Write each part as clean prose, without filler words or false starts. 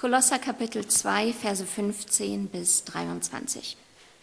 Kolosser Kapitel 2, Verse 15 bis 23.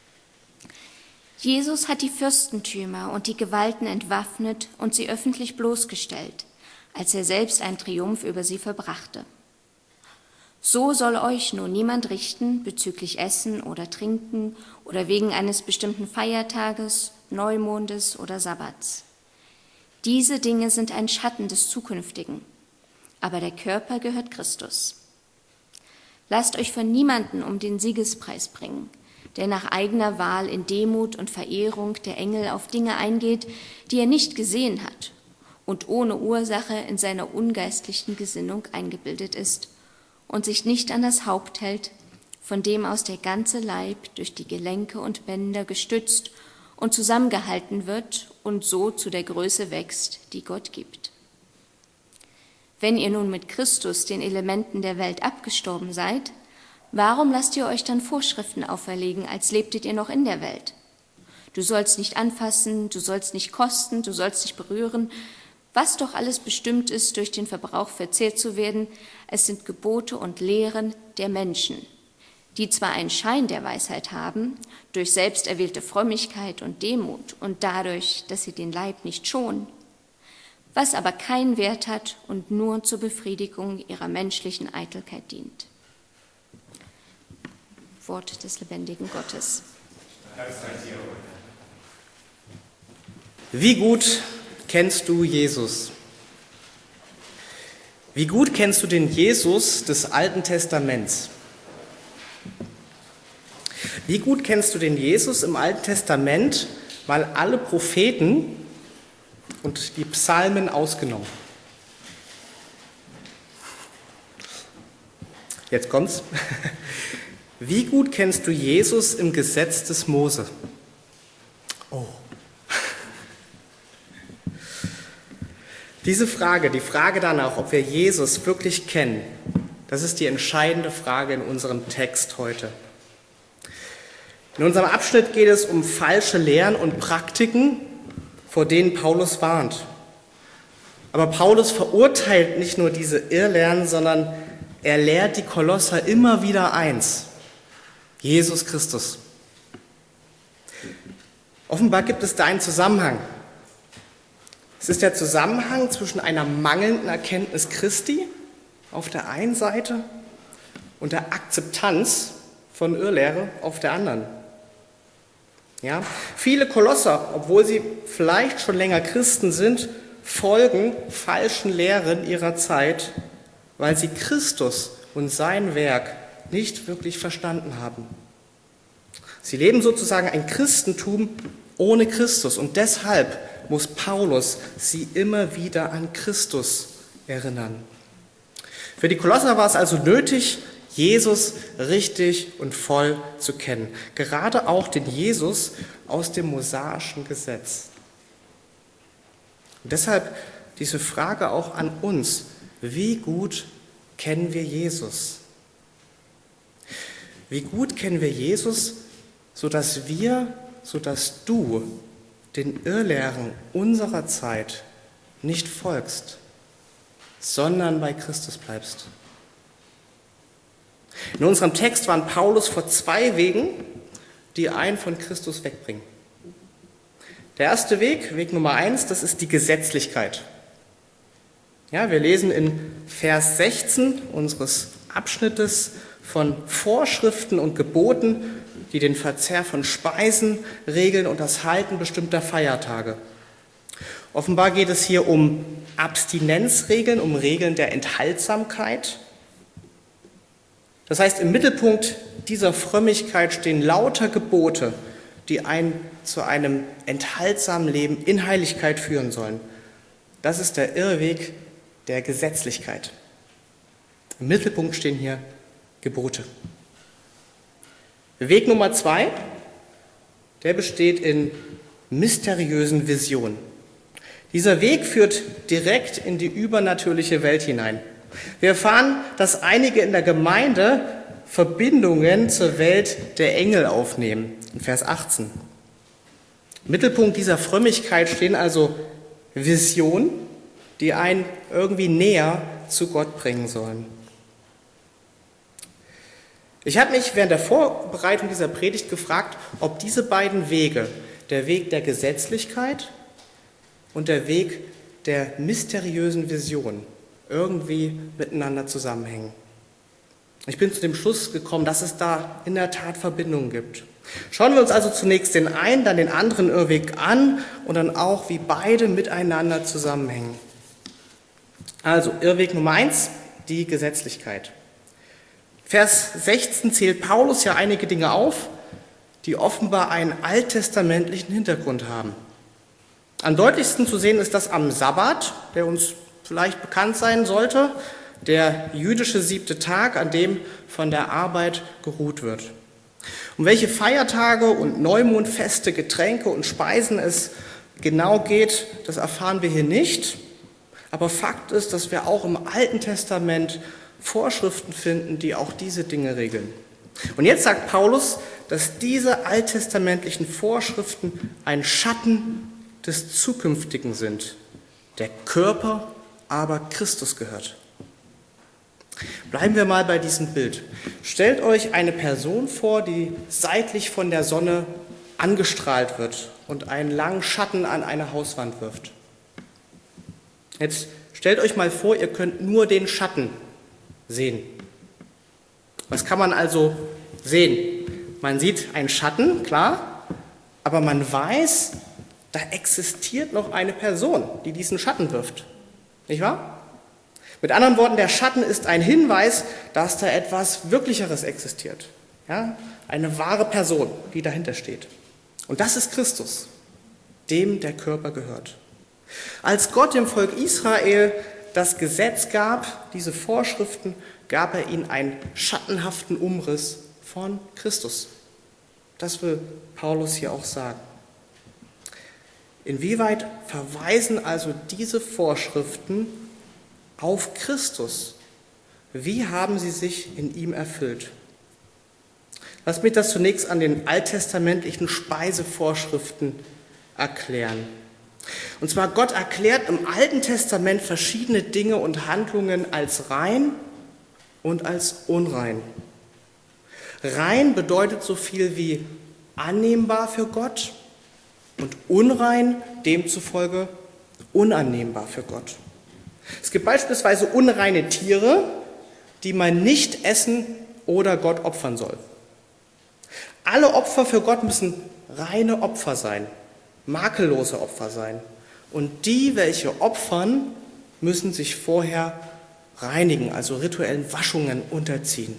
Jesus hat die Fürstentümer und die Gewalten entwaffnet und sie öffentlich bloßgestellt, als er selbst einen Triumph über sie vollbrachte. So soll euch nun niemand richten bezüglich Essen oder Trinken oder wegen eines bestimmten Feiertages, Neumondes oder Sabbats. Diese Dinge sind ein Schatten des Zukünftigen, aber der Körper gehört Christus. Lasst euch von niemandem um den Siegespreis bringen, der nach eigener Wahl in Demut und Verehrung der Engel auf Dinge eingeht, die er nicht gesehen hat und ohne Ursache in seiner ungeistlichen Gesinnung eingebildet ist und sich nicht an das Haupt hält, von dem aus der ganze Leib durch die Gelenke und Bänder gestützt und zusammengehalten wird und so zu der Größe wächst, die Gott gibt. Wenn ihr nun mit Christus den Elementen der Welt abgestorben seid, warum lasst ihr euch dann Vorschriften auferlegen, als lebtet ihr noch in der Welt? Du sollst nicht anfassen, du sollst nicht kosten, du sollst nicht berühren. Was doch alles bestimmt ist, durch den Verbrauch verzehrt zu werden, es sind Gebote und Lehren der Menschen, die zwar einen Schein der Weisheit haben, durch selbsterwählte Frömmigkeit und Demut und dadurch, dass sie den Leib nicht schonen, was aber keinen Wert hat und nur zur Befriedigung ihrer menschlichen Eitelkeit dient. Wort des lebendigen Gottes. Wie gut kennst du Jesus? Wie gut kennst du den Jesus des Alten Testaments? Wie gut kennst du den Jesus im Alten Testament, mal alle Propheten und die Psalmen ausgenommen? Jetzt kommt's. Wie gut kennst du Jesus im Gesetz des Mose? Oh. Diese Frage, die Frage danach, ob wir Jesus wirklich kennen, das ist die entscheidende Frage in unserem Text heute. In unserem Abschnitt geht es um falsche Lehren und Praktiken, vor denen Paulus warnt. Aber Paulus verurteilt nicht nur diese Irrlehren, sondern er lehrt die Kolosser immer wieder eins: Jesus Christus. Offenbar gibt es da einen Zusammenhang. Es ist der Zusammenhang zwischen einer mangelnden Erkenntnis Christi auf der einen Seite und der Akzeptanz von Irrlehre auf der anderen. Ja, viele Kolosser, obwohl sie vielleicht schon länger Christen sind, folgen falschen Lehren ihrer Zeit, weil sie Christus und sein Werk nicht wirklich verstanden haben. Sie leben sozusagen ein Christentum ohne Christus und deshalb muss Paulus sie immer wieder an Christus erinnern. Für die Kolosser war es also nötig, Jesus richtig und voll zu kennen. Gerade auch den Jesus aus dem mosaischen Gesetz. Und deshalb diese Frage auch an uns: Wie gut kennen wir Jesus? Wie gut kennen wir Jesus, sodass du den Irrlehren unserer Zeit nicht folgst, sondern bei Christus bleibst? In unserem Text warnt Paulus vor zwei Wegen, die einen von Christus wegbringen. Der erste Weg, Weg Nummer 1, das ist die Gesetzlichkeit. Ja, wir lesen in Vers 16 unseres Abschnittes von Vorschriften und Geboten, die den Verzehr von Speisen regeln und das Halten bestimmter Feiertage. Offenbar geht es hier um Abstinenzregeln, um Regeln der Enthaltsamkeit. Das heißt, im Mittelpunkt dieser Frömmigkeit stehen lauter Gebote, die einen zu einem enthaltsamen Leben in Heiligkeit führen sollen. Das ist der Irrweg der Gesetzlichkeit. Im Mittelpunkt stehen hier Gebote. Weg Nummer 2, der besteht in mysteriösen Visionen. Dieser Weg führt direkt in die übernatürliche Welt hinein. Wir erfahren, dass einige in der Gemeinde Verbindungen zur Welt der Engel aufnehmen, in Vers 18. Im Mittelpunkt dieser Frömmigkeit stehen also Visionen, die einen irgendwie näher zu Gott bringen sollen. Ich habe mich während der Vorbereitung dieser Predigt gefragt, ob diese beiden Wege, der Weg der Gesetzlichkeit und der Weg der mysteriösen Vision, irgendwie miteinander zusammenhängen. Ich bin zu dem Schluss gekommen, dass es da in der Tat Verbindungen gibt. Schauen wir uns also zunächst den einen, dann den anderen Irrweg an und dann auch, wie beide miteinander zusammenhängen. Also Irrweg Nummer 1, die Gesetzlichkeit. Vers 16 zählt Paulus ja einige Dinge auf, die offenbar einen alttestamentlichen Hintergrund haben. Am deutlichsten zu sehen ist das am Sabbat, der uns vielleicht bekannt sein sollte, der jüdische 7. Tag, an dem von der Arbeit geruht wird. Um welche Feiertage und Neumondfeste, Getränke und Speisen es genau geht, das erfahren wir hier nicht. Aber Fakt ist, dass wir auch im Alten Testament Vorschriften finden, die auch diese Dinge regeln. Und jetzt sagt Paulus, dass diese alttestamentlichen Vorschriften ein Schatten des Zukünftigen sind. Der Körper aber Christus gehört. Bleiben wir mal bei diesem Bild. Stellt euch eine Person vor, die seitlich von der Sonne angestrahlt wird und einen langen Schatten an eine Hauswand wirft. Jetzt stellt euch mal vor, ihr könnt nur den Schatten sehen. Was kann man also sehen? Man sieht einen Schatten, klar, aber man weiß, da existiert noch eine Person, die diesen Schatten wirft. Nicht wahr? Mit anderen Worten, der Schatten ist ein Hinweis, dass da etwas Wirklicheres existiert. Ja? Eine wahre Person, die dahinter steht. Und das ist Christus, dem der Körper gehört. Als Gott dem Volk Israel das Gesetz gab, diese Vorschriften, gab er ihnen einen schattenhaften Umriss von Christus. Das will Paulus hier auch sagen. Inwieweit verweisen also diese Vorschriften auf Christus? Wie haben sie sich in ihm erfüllt? Lass mich das zunächst an den alttestamentlichen Speisevorschriften erklären. Und zwar, Gott erklärt im Alten Testament verschiedene Dinge und Handlungen als rein und als unrein. Rein bedeutet so viel wie annehmbar für Gott und unrein demzufolge unannehmbar für Gott. Es gibt beispielsweise unreine Tiere, die man nicht essen oder Gott opfern soll. Alle Opfer für Gott müssen reine Opfer sein, makellose Opfer sein. Und die, welche opfern, müssen sich vorher reinigen, also rituellen Waschungen unterziehen.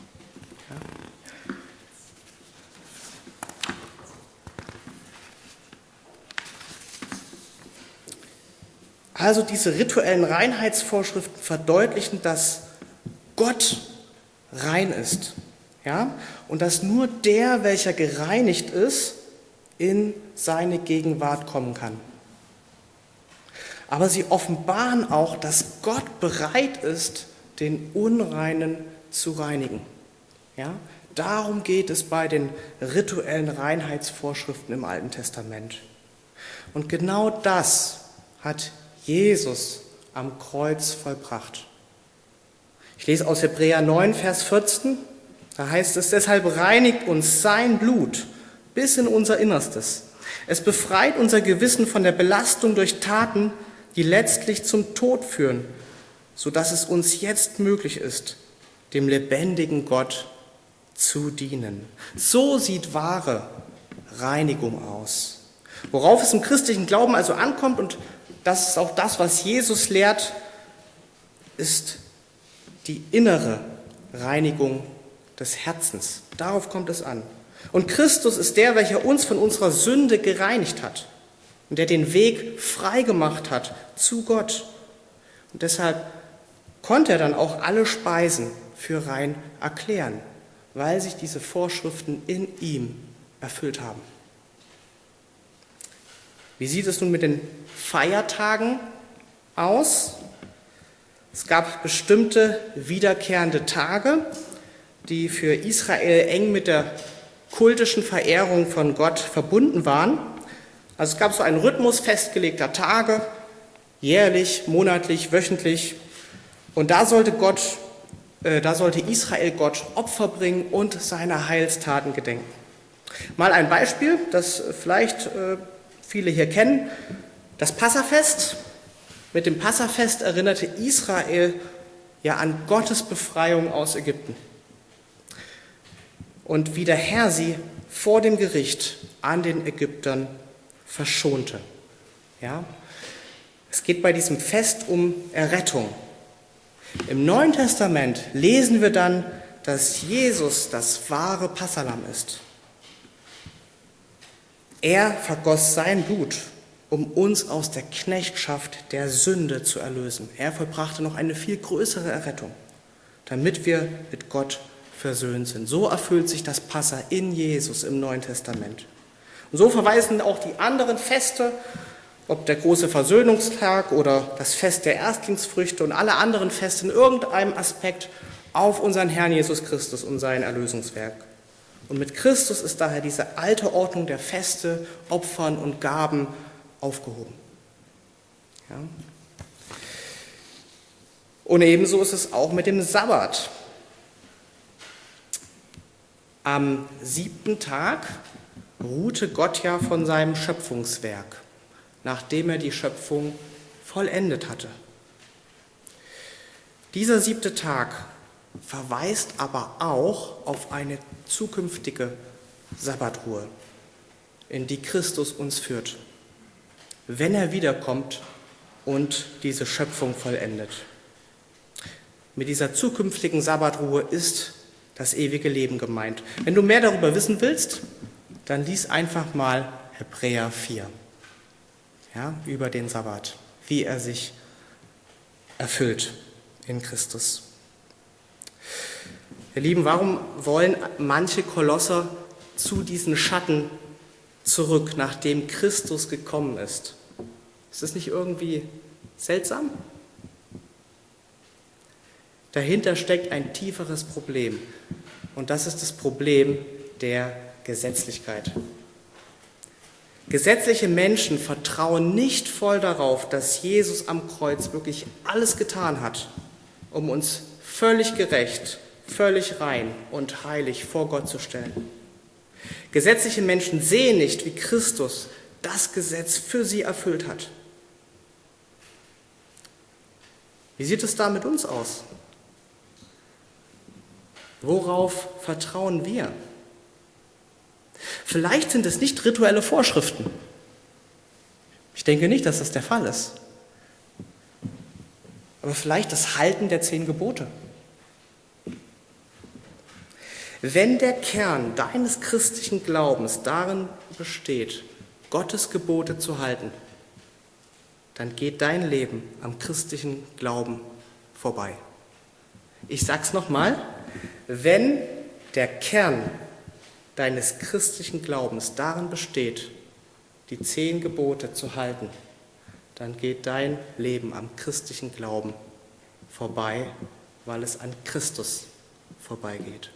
Also diese rituellen Reinheitsvorschriften verdeutlichen, dass Gott rein ist. Ja? Und dass nur der, welcher gereinigt ist, in seine Gegenwart kommen kann. Aber sie offenbaren auch, dass Gott bereit ist, den Unreinen zu reinigen. Ja? Darum geht es bei den rituellen Reinheitsvorschriften im Alten Testament. Und genau das hat Jesus am Kreuz vollbracht. Ich lese aus Hebräer 9, Vers 14. Da heißt es, deshalb reinigt uns sein Blut bis in unser Innerstes. Es befreit unser Gewissen von der Belastung durch Taten, die letztlich zum Tod führen, sodass es uns jetzt möglich ist, dem lebendigen Gott zu dienen. So sieht wahre Reinigung aus. Worauf es im christlichen Glauben also ankommt, und das ist auch das, was Jesus lehrt, ist die innere Reinigung des Herzens. Darauf kommt es an. Und Christus ist der, welcher uns von unserer Sünde gereinigt hat und der den Weg frei gemacht hat zu Gott. Und deshalb konnte er dann auch alle Speisen für rein erklären, weil sich diese Vorschriften in ihm erfüllt haben. Wie sieht es nun mit den Feiertagen aus? Es gab bestimmte wiederkehrende Tage, die für Israel eng mit der kultischen Verehrung von Gott verbunden waren. Also es gab so einen Rhythmus festgelegter Tage, jährlich, monatlich, wöchentlich. Und da sollte Gott Da sollte Israel Gott Opfer bringen und seiner Heilstaten gedenken. Mal ein Beispiel, das vielleicht viele hier kennen. Das Passafest. Mit dem Passafest erinnerte Israel ja an Gottes Befreiung aus Ägypten. Und wie der Herr sie vor dem Gericht an den Ägyptern verschonte. Ja? Es geht bei diesem Fest um Errettung. Im Neuen Testament lesen wir dann, dass Jesus das wahre Passahlamm ist. Er vergoss sein Blut, um uns aus der Knechtschaft der Sünde zu erlösen. Er vollbrachte noch eine viel größere Errettung, damit wir mit Gott versöhnt sind. So erfüllt sich das Passa in Jesus im Neuen Testament. Und so verweisen auch die anderen Feste, ob der große Versöhnungstag oder das Fest der Erstlingsfrüchte und alle anderen Feste in irgendeinem Aspekt auf unseren Herrn Jesus Christus und sein Erlösungswerk. Und mit Christus ist daher diese alte Ordnung der Feste, Opfern und Gaben aufgehoben. Ja. Und ebenso ist es auch mit dem Sabbat. Am 7. Tag ruhte Gott ja von seinem Schöpfungswerk, nachdem er die Schöpfung vollendet hatte. Dieser 7. Tag verweist aber auch auf eine zukünftige Sabbatruhe, in die Christus uns führt, wenn er wiederkommt und diese Schöpfung vollendet. Mit dieser zukünftigen Sabbatruhe ist das ewige Leben gemeint. Wenn du mehr darüber wissen willst, dann lies einfach mal Hebräer 4. Ja, über den Sabbat, wie er sich erfüllt in Christus. Ihr Lieben, warum wollen manche Kolosser zu diesen Schatten zurück, nachdem Christus gekommen ist? Ist das nicht irgendwie seltsam? Dahinter steckt ein tieferes Problem, und das ist das Problem der Gesetzlichkeit. Gesetzliche Menschen vertrauen nicht voll darauf, dass Jesus am Kreuz wirklich alles getan hat, um uns völlig gerecht, völlig rein und heilig vor Gott zu stellen. Gesetzliche Menschen sehen nicht, wie Christus das Gesetz für sie erfüllt hat. Wie sieht es da mit uns aus? Worauf vertrauen wir? Vielleicht sind es nicht rituelle Vorschriften. Ich denke nicht, dass das der Fall ist. Aber vielleicht das Halten der 10 Gebote. Wenn der Kern deines christlichen Glaubens darin besteht, Gottes Gebote zu halten, dann geht dein Leben am christlichen Glauben vorbei. Ich sag's nochmal, wenn der Kern deines christlichen Glaubens darin besteht, die 10 Gebote zu halten, dann geht dein Leben am christlichen Glauben vorbei, weil es an Christus vorbeigeht.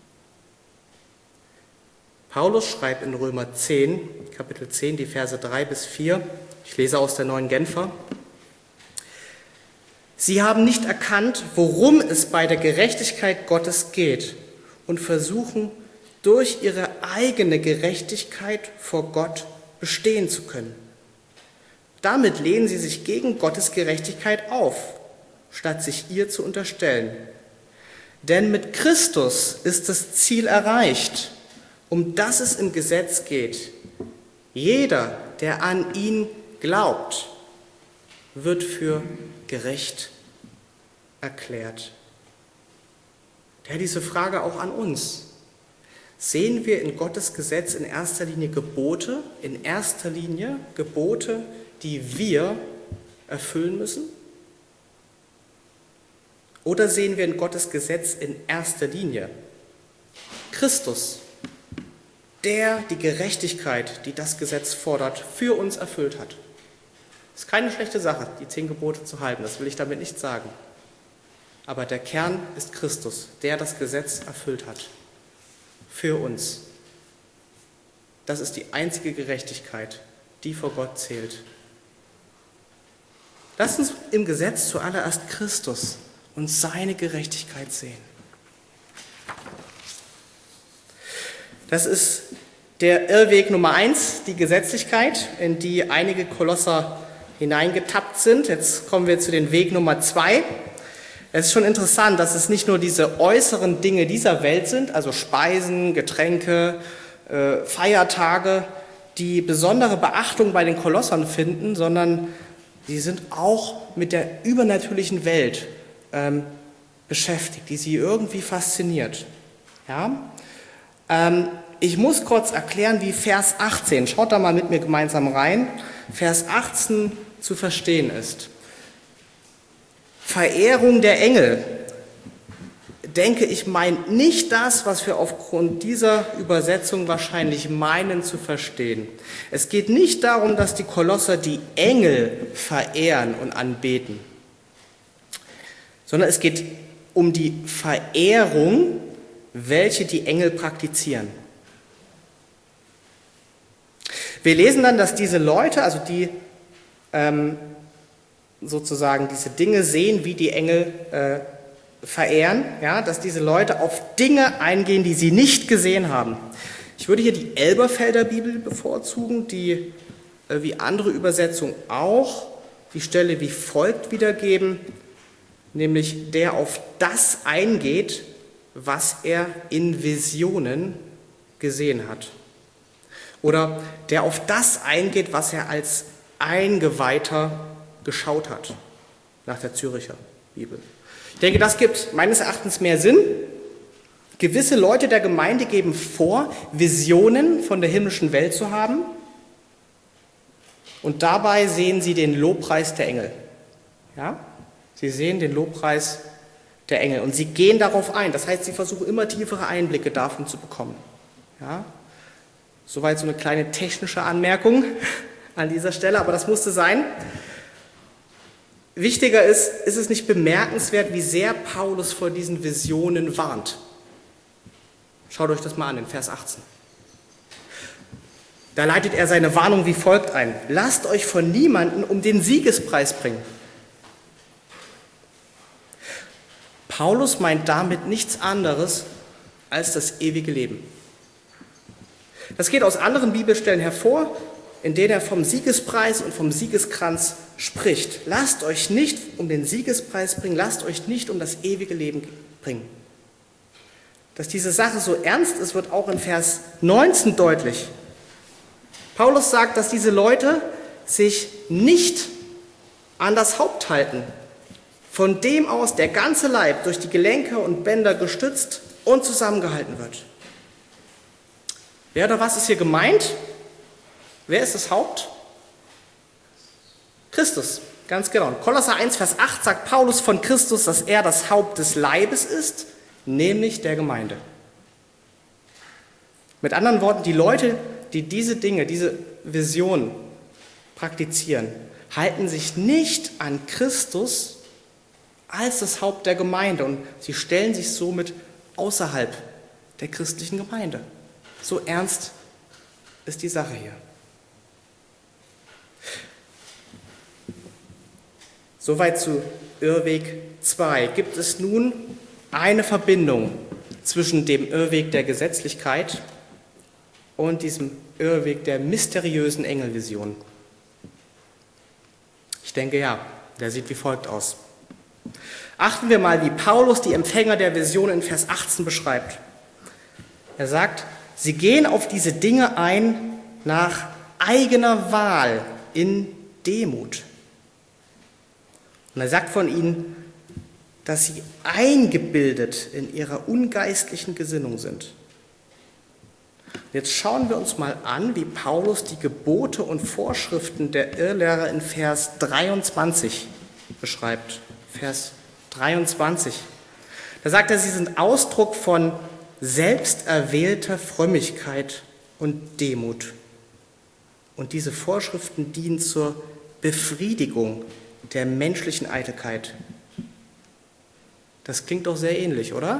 Paulus schreibt in Römer 10, Kapitel 10, die Verse 3 bis 4, ich lese aus der Neuen Genfer: Sie haben nicht erkannt, worum es bei der Gerechtigkeit Gottes geht und versuchen, durch ihre eigene Gerechtigkeit vor Gott bestehen zu können. Damit lehnen sie sich gegen Gottes Gerechtigkeit auf, statt sich ihr zu unterstellen. Denn mit Christus ist das Ziel erreicht, um das es im Gesetz geht. Jeder, der an ihn glaubt, wird für gerecht erklärt. Daher diese Frage auch an uns. Sehen wir in Gottes Gesetz in erster Linie Gebote, die wir erfüllen müssen? Oder sehen wir in Gottes Gesetz in erster Linie Christus, der die Gerechtigkeit, die das Gesetz fordert, für uns erfüllt hat? Es ist keine schlechte Sache, die 10 Gebote zu halten, das will ich damit nicht sagen. Aber der Kern ist Christus, der das Gesetz erfüllt hat. Für uns. Das ist die einzige Gerechtigkeit, die vor Gott zählt. Lasst uns im Gesetz zuallererst Christus und seine Gerechtigkeit sehen. Das ist der Irrweg Nummer 1, die Gesetzlichkeit, in die einige Kolosser hineingetappt sind. Jetzt kommen wir zu dem Weg Nummer 2. Es ist schon interessant, dass es nicht nur diese äußeren Dinge dieser Welt sind, also Speisen, Getränke, Feiertage, die besondere Beachtung bei den Kolossern finden, sondern sie sind auch mit der übernatürlichen Welt beschäftigt, die sie irgendwie fasziniert. Ja? Ich muss kurz erklären, wie Vers 18, schaut da mal mit mir gemeinsam rein, Vers 18 zu verstehen ist. Verehrung der Engel, denke ich, meint nicht das, was wir aufgrund dieser Übersetzung wahrscheinlich meinen zu verstehen. Es geht nicht darum, dass die Kolosser die Engel verehren und anbeten, sondern es geht um die Verehrung, welche die Engel praktizieren. Wir lesen dann, dass diese Leute, also die sozusagen diese Dinge sehen, wie die Engel verehren, ja, dass diese Leute auf Dinge eingehen, die sie nicht gesehen haben. Ich würde hier die Elberfelder Bibel bevorzugen, die wie andere Übersetzungen auch die Stelle wie folgt wiedergeben, nämlich der auf das eingeht, was er in Visionen gesehen hat. Oder der auf das eingeht, was er als Eingeweihter geschaut hat, nach der Zürcher Bibel. Ich denke, das gibt meines Erachtens mehr Sinn. Gewisse Leute der Gemeinde geben vor, Visionen von der himmlischen Welt zu haben, und dabei sehen sie den Lobpreis der Engel. Ja? Sie sehen den Lobpreis der Engel und sie gehen darauf ein. Das heißt, sie versuchen immer tiefere Einblicke davon zu bekommen. Ja? Soweit so eine kleine technische Anmerkung an dieser Stelle, aber das musste sein. Wichtiger ist es nicht bemerkenswert, wie sehr Paulus vor diesen Visionen warnt. Schaut euch das mal an in Vers 18. Da leitet er seine Warnung wie folgt ein. Lasst euch von niemandem um den Siegespreis bringen. Paulus meint damit nichts anderes als das ewige Leben. Das geht aus anderen Bibelstellen hervor, in denen er vom Siegespreis und vom Siegeskranz spricht. Lasst euch nicht um den Siegespreis bringen, lasst euch nicht um das ewige Leben bringen. Dass diese Sache so ernst ist, wird auch in Vers 19 deutlich. Paulus sagt, dass diese Leute sich nicht an das Haupt halten, von dem aus der ganze Leib durch die Gelenke und Bänder gestützt und zusammengehalten wird. Wer oder was ist hier gemeint? Wer ist das Haupt? Christus, ganz genau. In Kolosser 1, Vers 8 sagt Paulus von Christus, dass er das Haupt des Leibes ist, nämlich der Gemeinde. Mit anderen Worten, die Leute, die diese Dinge, diese Visionen praktizieren, halten sich nicht an Christus als das Haupt der Gemeinde und sie stellen sich somit außerhalb der christlichen Gemeinde. So ernst ist die Sache hier. Soweit zu Irrweg 2. Gibt es nun eine Verbindung zwischen dem Irrweg der Gesetzlichkeit und diesem Irrweg der mysteriösen Engelvision? Ich denke ja, der sieht wie folgt aus. Achten wir mal, wie Paulus die Empfänger der Vision in Vers 18 beschreibt. Er sagt, sie gehen auf diese Dinge ein nach eigener Wahl in Demut. Und er sagt von ihnen, dass sie eingebildet in ihrer ungeistlichen Gesinnung sind. Jetzt schauen wir uns mal an, wie Paulus die Gebote und Vorschriften der Irrlehrer in Vers 23 beschreibt. Vers 23. Da sagt er, sie sind Ausdruck von selbsterwählter Frömmigkeit und Demut. Und diese Vorschriften dienen zur Befriedigung der menschlichen Eitelkeit. Das klingt doch sehr ähnlich, oder?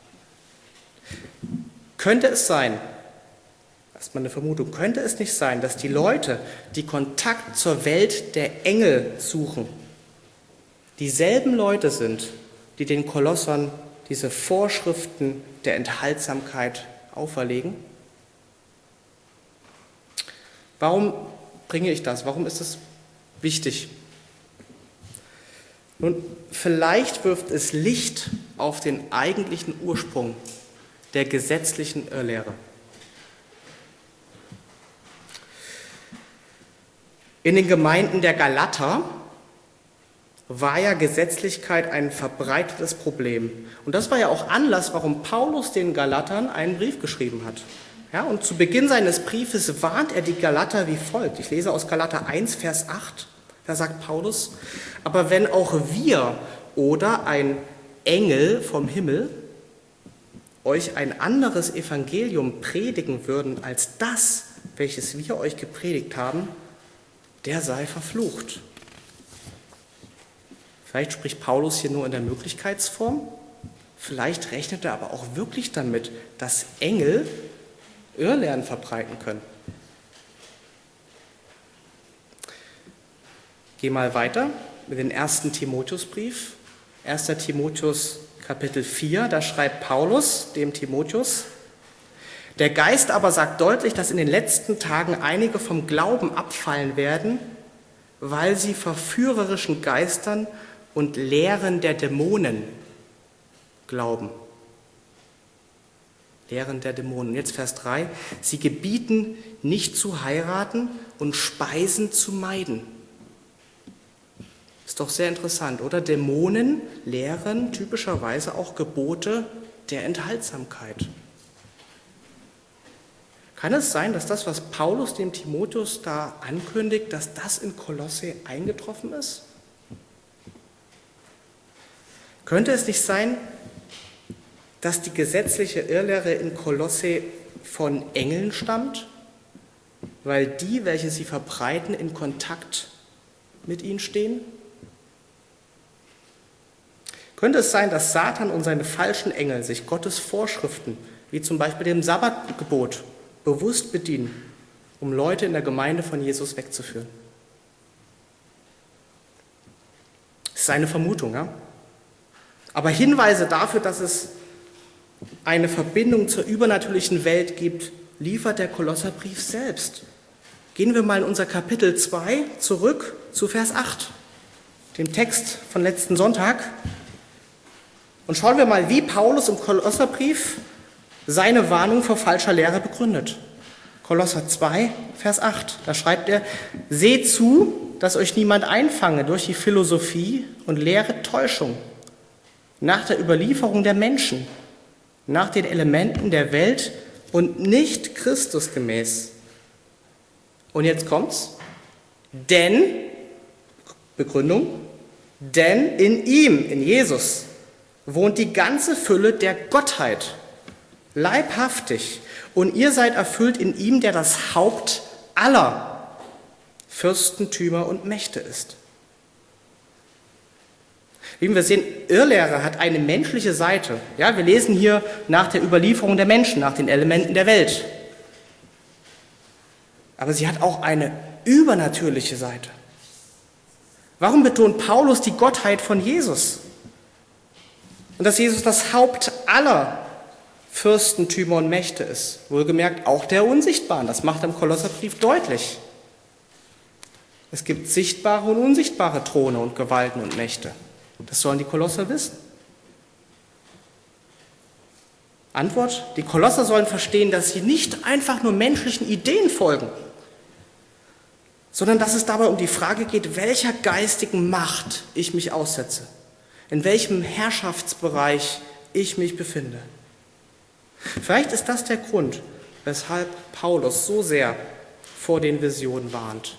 Könnte es sein, erstmal eine Vermutung, könnte es nicht sein, dass die Leute, die Kontakt zur Welt der Engel suchen, dieselben Leute sind, die den Kolossern diese Vorschriften der Enthaltsamkeit auferlegen? Warum bringe ich das? Warum ist es wichtig? Nun, vielleicht wirft es Licht auf den eigentlichen Ursprung der gesetzlichen Irrlehre. In den Gemeinden der Galater war ja Gesetzlichkeit ein verbreitetes Problem. Und das war ja auch Anlass, warum Paulus den Galatern einen Brief geschrieben hat. Ja, und zu Beginn seines Briefes warnt er die Galater wie folgt. Ich lese aus Galater 1, Vers 8. Da sagt Paulus: Aber wenn auch wir oder ein Engel vom Himmel euch ein anderes Evangelium predigen würden als das, welches wir euch gepredigt haben, der sei verflucht. Vielleicht spricht Paulus hier nur in der Möglichkeitsform. Vielleicht rechnet er aber auch wirklich damit, dass Engel Irrlehren verbreiten können. Geh mal weiter mit dem 1. Timotheusbrief. 1. Timotheus Kapitel 4, da schreibt Paulus dem Timotheus: Der Geist aber sagt deutlich, dass in den letzten Tagen einige vom Glauben abfallen werden, weil sie verführerischen Geistern und Lehren der Dämonen glauben. Lehren der Dämonen. Jetzt Vers 3. Sie gebieten, nicht zu heiraten und Speisen zu meiden. Ist doch sehr interessant, oder? Dämonen lehren typischerweise auch Gebote der Enthaltsamkeit. Kann es sein, dass das, was Paulus dem Timotheus da ankündigt, dass das in Kolosse eingetroffen ist? Könnte es nicht sein, dass die gesetzliche Irrlehre in Kolosse von Engeln stammt, weil die, welche sie verbreiten, in Kontakt mit ihnen stehen? Könnte es sein, dass Satan und seine falschen Engel sich Gottes Vorschriften, wie zum Beispiel dem Sabbatgebot, bewusst bedienen, um Leute in der Gemeinde von Jesus wegzuführen? Das ist eine Vermutung, ja? Aber Hinweise dafür, dass es eine Verbindung zur übernatürlichen Welt gibt, liefert der Kolosserbrief selbst. Gehen wir mal in unser Kapitel 2 zurück zu Vers 8, dem Text von letzten Sonntag, und schauen wir mal, wie Paulus im Kolosserbrief seine Warnung vor falscher Lehre begründet. Kolosser 2, Vers 8, da schreibt er: Seht zu, dass euch niemand einfange durch die Philosophie und leere Täuschung, nach der Überlieferung der Menschen, nach den Elementen der Welt und nicht Christus gemäß. Und jetzt kommt's. Denn, Begründung, denn in ihm, in Jesus, wohnt die ganze Fülle der Gottheit, leibhaftig, und ihr seid erfüllt in ihm, der das Haupt aller Fürstentümer und Mächte ist. Wie wir sehen, Irrlehre hat eine menschliche Seite. Ja, wir lesen hier nach der Überlieferung der Menschen, nach den Elementen der Welt. Aber sie hat auch eine übernatürliche Seite. Warum betont Paulus die Gottheit von Jesus? Und dass Jesus das Haupt aller Fürstentümer und Mächte ist. Wohlgemerkt auch der Unsichtbaren. Das macht er im Kolosserbrief deutlich. Es gibt sichtbare und unsichtbare Throne und Gewalten und Mächte. Das sollen die Kolosser wissen. Antwort: Die Kolosser sollen verstehen, dass sie nicht einfach nur menschlichen Ideen folgen, sondern dass es dabei um die Frage geht, welcher geistigen Macht ich mich aussetze, in welchem Herrschaftsbereich ich mich befinde. Vielleicht ist das der Grund, weshalb Paulus so sehr vor den Visionen warnt.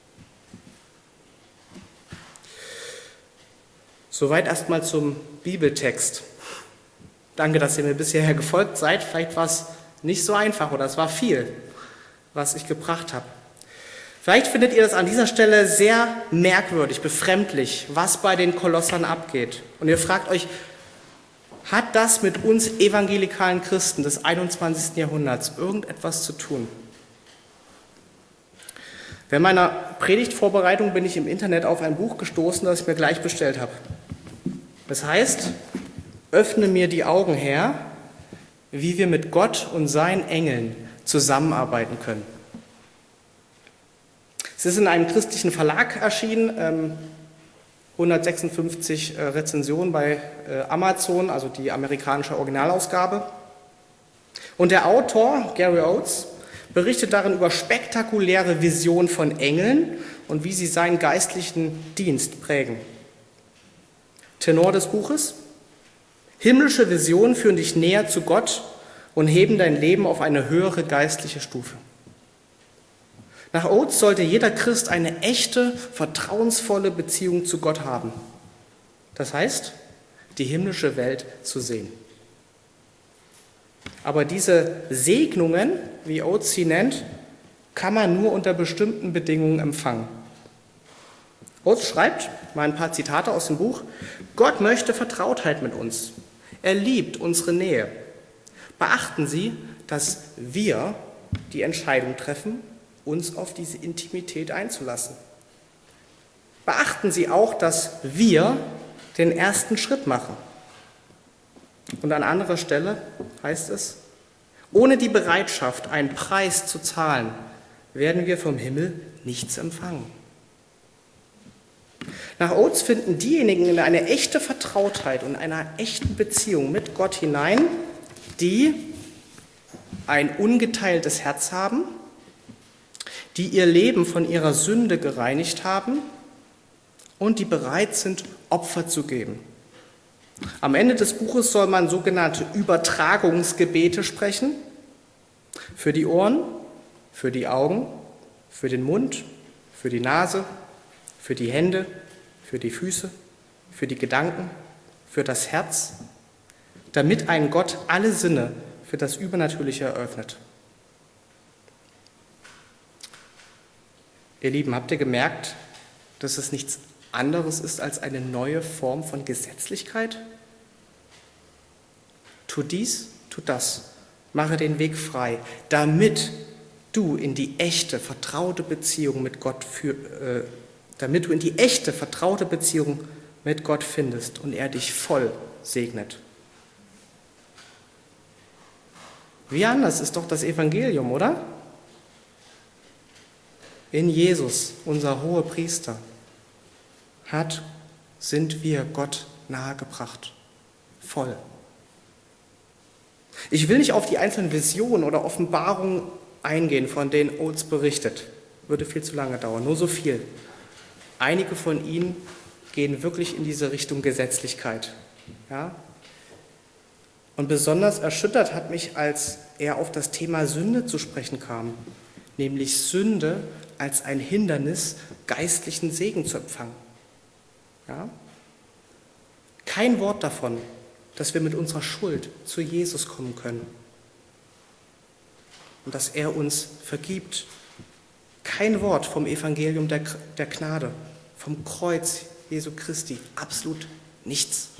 Soweit erstmal zum Bibeltext. Danke, dass ihr mir bisher gefolgt seid. Vielleicht war es nicht so einfach oder es war viel, was ich gebracht habe. Vielleicht findet ihr das an dieser Stelle sehr merkwürdig, befremdlich, was bei den Kolossern abgeht. Und ihr fragt euch, hat das mit uns evangelikalen Christen des 21. Jahrhunderts irgendetwas zu tun? Während meiner Predigtvorbereitung bin ich im Internet auf ein Buch gestoßen, das ich mir gleich bestellt habe. Das heißt, öffne mir die Augen, Herr, wie wir mit Gott und seinen Engeln zusammenarbeiten können. Es ist in einem christlichen Verlag erschienen, 156 Rezensionen bei Amazon, also die amerikanische Originalausgabe. Und der Autor, Gary Oates, berichtet darin über spektakuläre Visionen von Engeln und wie sie seinen geistlichen Dienst prägen. Tenor des Buches: Himmlische Visionen führen dich näher zu Gott und heben dein Leben auf eine höhere geistliche Stufe. Nach Oates sollte jeder Christ eine echte, vertrauensvolle Beziehung zu Gott haben. Das heißt, die himmlische Welt zu sehen. Aber diese Segnungen, wie Oates sie nennt, kann man nur unter bestimmten Bedingungen empfangen. Oates schreibt, mal ein paar Zitate aus dem Buch: Gott möchte Vertrautheit mit uns. Er liebt unsere Nähe. Beachten Sie, dass wir die Entscheidung treffen, uns auf diese Intimität einzulassen. Beachten Sie auch, dass wir den ersten Schritt machen. Und an anderer Stelle heißt es: Ohne die Bereitschaft, einen Preis zu zahlen, werden wir vom Himmel nichts empfangen. Nach Oates finden diejenigen in eine echte Vertrautheit und einer echten Beziehung mit Gott hinein, die ein ungeteiltes Herz haben, die ihr Leben von ihrer Sünde gereinigt haben und die bereit sind, Opfer zu geben. Am Ende des Buches soll man sogenannte Übertragungsgebete sprechen, für die Ohren, für die Augen, für den Mund, für die Nase, für die Hände, für die Füße, für die Gedanken, für das Herz, damit ein Gott alle Sinne für das Übernatürliche eröffnet. Ihr Lieben, habt ihr gemerkt, dass es nichts anderes ist als eine neue Form von Gesetzlichkeit? Tu dies, tu das, mache den Weg frei, damit du in die echte, vertraute Beziehung mit Gott findest und er dich voll segnet. Wie anders ist doch das Evangelium, oder? In Jesus, unser Hohepriester, sind wir Gott nahegebracht, voll. Ich will nicht auf die einzelnen Visionen oder Offenbarungen eingehen, von denen Oates berichtet. Würde viel zu lange dauern, nur so viel. Einige von ihnen gehen wirklich in diese Richtung Gesetzlichkeit. Ja? Und besonders erschüttert hat mich, als er auf das Thema Sünde zu sprechen kam, nämlich Sünde als ein Hindernis, geistlichen Segen zu empfangen. Ja? Kein Wort davon, dass wir mit unserer Schuld zu Jesus kommen können und dass er uns vergibt. Kein Wort vom Evangelium der Gnade, vom Kreuz Jesu Christi, absolut nichts.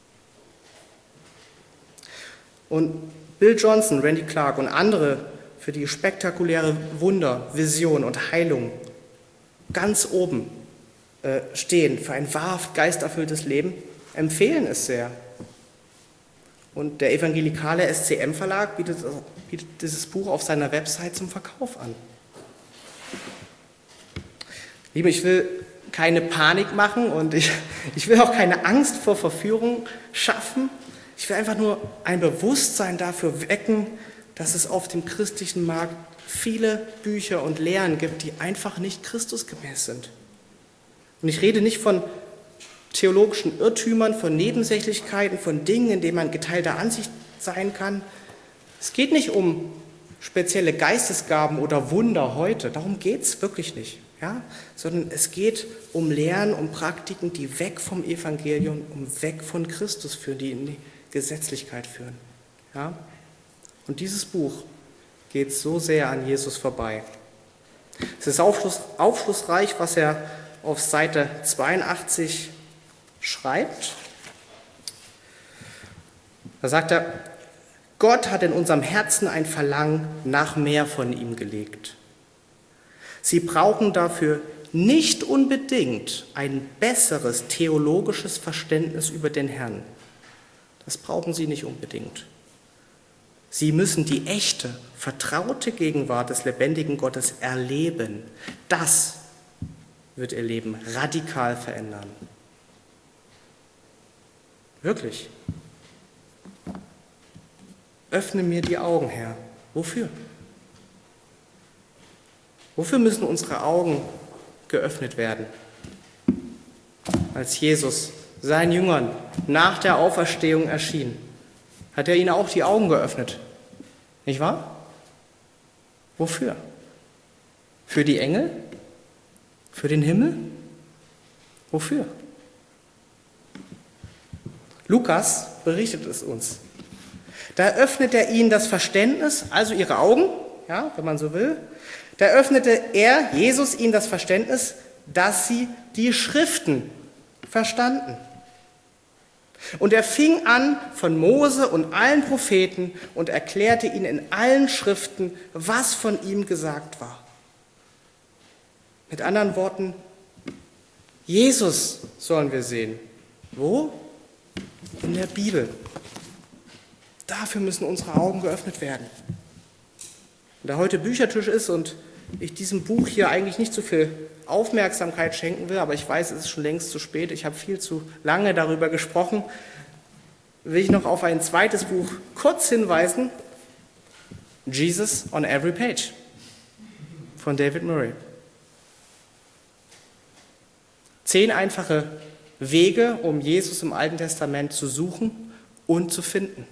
Und Bill Johnson, Randy Clark und andere, für die spektakuläre Wunder, Vision und Heilung ganz oben stehen, für ein wahrhaft geisterfülltes Leben, empfehlen es sehr. Und der evangelikale SCM-Verlag bietet dieses Buch auf seiner Website zum Verkauf an. Liebe, ich will keine Panik machen und ich will auch keine Angst vor Verführung schaffen. Ich will einfach nur ein Bewusstsein dafür wecken, dass es auf dem christlichen Markt viele Bücher und Lehren gibt, die einfach nicht christusgemäß sind. Und ich rede nicht von theologischen Irrtümern, von Nebensächlichkeiten, von Dingen, in denen man geteilter Ansicht sein kann. Es geht nicht um spezielle Geistesgaben oder Wunder heute, darum geht es wirklich nicht, ja? Sondern es geht um Lehren, um Praktiken, die weg vom Evangelium, weg von Christus führen, die in die Gesetzlichkeit führen. Ja? Und dieses Buch geht so sehr an Jesus vorbei. Es ist aufschlussreich, was er auf Seite 82 schreibt. Da sagt er: Gott hat in unserem Herzen ein Verlangen nach mehr von ihm gelegt. Sie brauchen dafür nicht unbedingt ein besseres theologisches Verständnis über den Herrn. Das brauchen sie nicht unbedingt. Sie müssen die echte, vertraute Gegenwart des lebendigen Gottes erleben. Das wird ihr Leben radikal verändern. Wirklich. Öffne mir die Augen, Herr. Wofür? Wofür müssen unsere Augen geöffnet werden? Als Jesus seinen Jüngern nach der Auferstehung erschien, hat er ihnen auch die Augen geöffnet. Nicht wahr? Wofür? Für die Engel? Für den Himmel? Wofür? Lukas berichtet es uns. Da öffnet er ihnen das Verständnis, also ihre Augen, ja, wenn man so will. Da öffnete er, Jesus, ihnen das Verständnis, dass sie die Schriften verstanden. Und er fing an von Mose und allen Propheten und erklärte ihnen in allen Schriften, was von ihm gesagt war. Mit anderen Worten, Jesus sollen wir sehen. Wo? In der Bibel. Dafür müssen unsere Augen geöffnet werden. Und da heute Büchertisch ist und ich diesem Buch hier eigentlich nicht so viel Aufmerksamkeit schenken will, aber ich weiß, es ist schon längst zu spät, ich habe viel zu lange darüber gesprochen, will ich noch auf ein zweites Buch kurz hinweisen, Jesus on Every Page von David Murray. 10 einfache Wege, um Jesus im Alten Testament zu suchen und zu finden.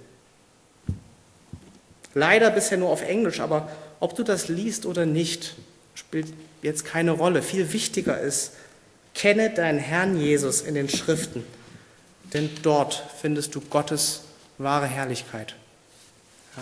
Leider bisher nur auf Englisch, aber ob du das liest oder nicht, spielt jetzt keine Rolle. Viel wichtiger ist, kenne deinen Herrn Jesus in den Schriften, denn dort findest du Gottes wahre Herrlichkeit. Ja.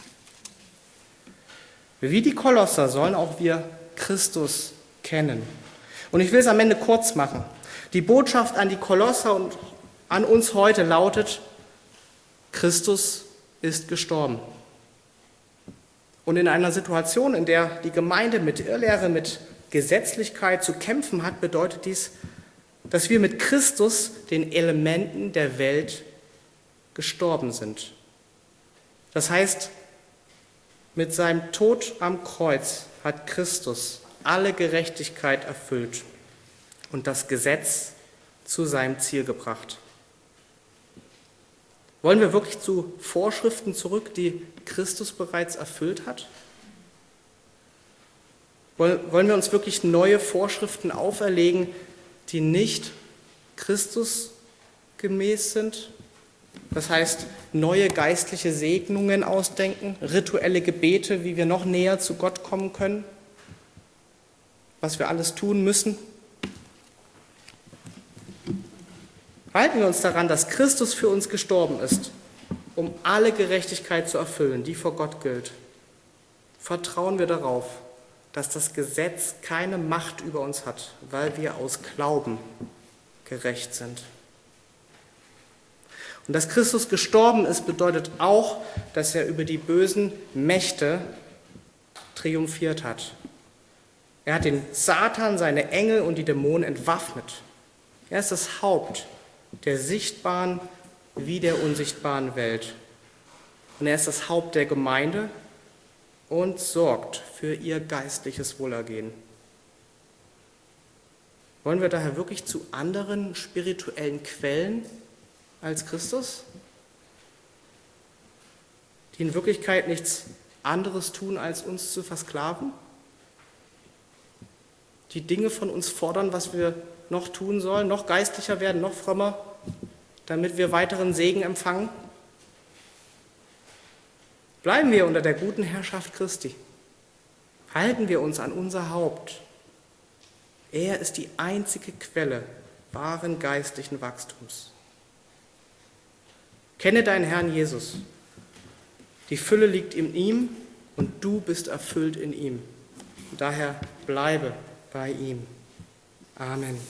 Wie die Kolosser sollen auch wir Christus kennen. Und ich will es am Ende kurz machen. Die Botschaft an die Kolosser und an uns heute lautet, Christus ist gestorben. Und in einer Situation, in der die Gemeinde mit Irrlehre, mit Gesetzlichkeit zu kämpfen hat, bedeutet dies, dass wir mit Christus den Elementen der Welt gestorben sind. Das heißt, mit seinem Tod am Kreuz hat Christus alle Gerechtigkeit erfüllt und das Gesetz zu seinem Ziel gebracht. Wollen wir wirklich zu Vorschriften zurück, die Christus bereits erfüllt hat? Wollen wir uns wirklich neue Vorschriften auferlegen, die nicht Christus gemäß sind? Das heißt, neue geistliche Segnungen ausdenken, rituelle Gebete, wie wir noch näher zu Gott kommen können, was wir alles tun müssen. Halten wir uns daran, dass Christus für uns gestorben ist, um alle Gerechtigkeit zu erfüllen, die vor Gott gilt. Vertrauen wir darauf, dass das Gesetz keine Macht über uns hat, weil wir aus Glauben gerecht sind. Und dass Christus gestorben ist, bedeutet auch, dass er über die bösen Mächte triumphiert hat. Er hat den Satan, seine Engel und die Dämonen entwaffnet. Er ist das Haupt der sichtbaren wie der unsichtbaren Welt. Und er ist das Haupt der Gemeinde und sorgt für ihr geistliches Wohlergehen. Wollen wir daher wirklich zu anderen spirituellen Quellen als Christus, die in Wirklichkeit nichts anderes tun, als uns zu versklaven? Die Dinge von uns fordern, was wir noch tun sollen, noch geistlicher werden, noch frömmer, damit wir weiteren Segen empfangen? Bleiben wir unter der guten Herrschaft Christi. Halten wir uns an unser Haupt. Er ist die einzige Quelle wahren geistlichen Wachstums. Kenne deinen Herrn Jesus. Die Fülle liegt in ihm und du bist erfüllt in ihm. Daher bleibe bei ihm. Amen.